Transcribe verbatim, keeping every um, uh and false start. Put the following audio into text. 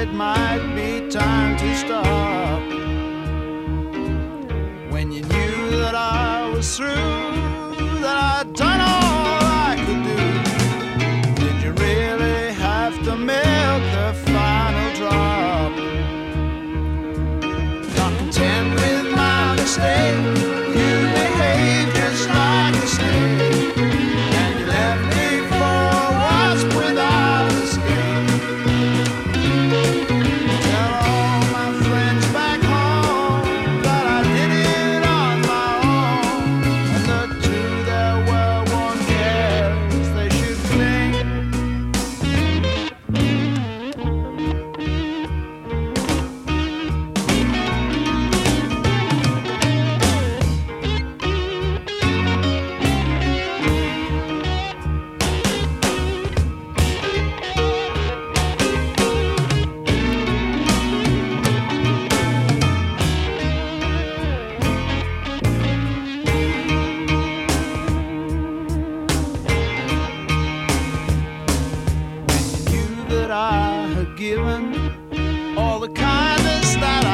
it might be time to stop. When you knew that I was through, that I'd done all I could do, did you really have to milk the final drop? Not content with my mistake, you behaved just like a snake, and you left me for a wasp without escape. Tell all my friends back home that I did it on my own, and that to their well-worn cares they should cling. When you knew that I had given all the kindness that